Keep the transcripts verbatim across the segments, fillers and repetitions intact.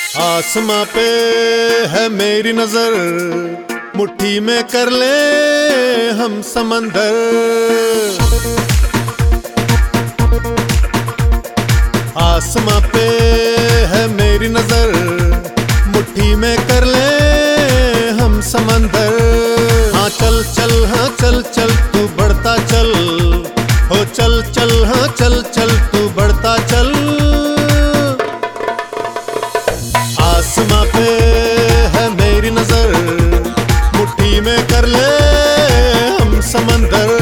आसमां पे है मेरी नजर, मुट्ठी में कर ले हम समंदर। आसमां पे है मेरी नजर, मुट्ठी में कर ले हम समंदर। हाँ चल चल, हाँ चल चल, तू बढ़ता चल, हो चल चल, हाँ चल चल, तू बढ़ता चल। आसमां पे है मेरी नजर, मुट्ठी में कर ले हम समंदर।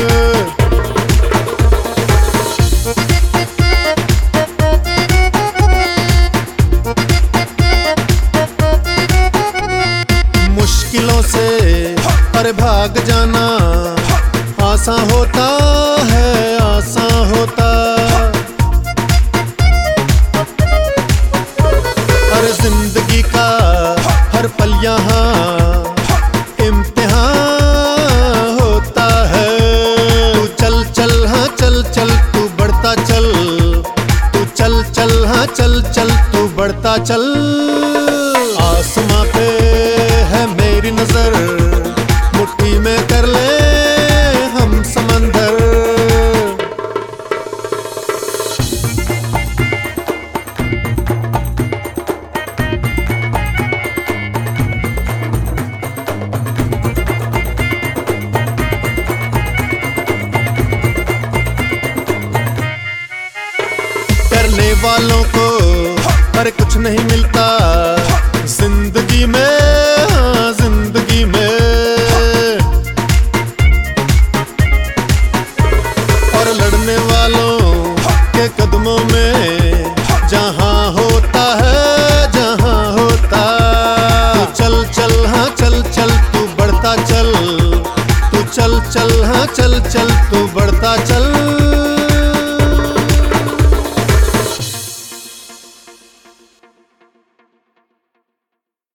मुश्किलों से अरे भाग जाना आसान होता है, आसान होता। अरे जिंदगी का हर पल यहाँ इम्तिहान होता है। तू चल चल, हाँ चल चल, तू बढ़ता चल, तू चल चल, हाँ चल चल, तू बढ़ता चल। आसमां पे है मेरी नजर, मुट्ठी में कर ले हम समंदर। करने वालों को अरे कुछ नहीं मिलता,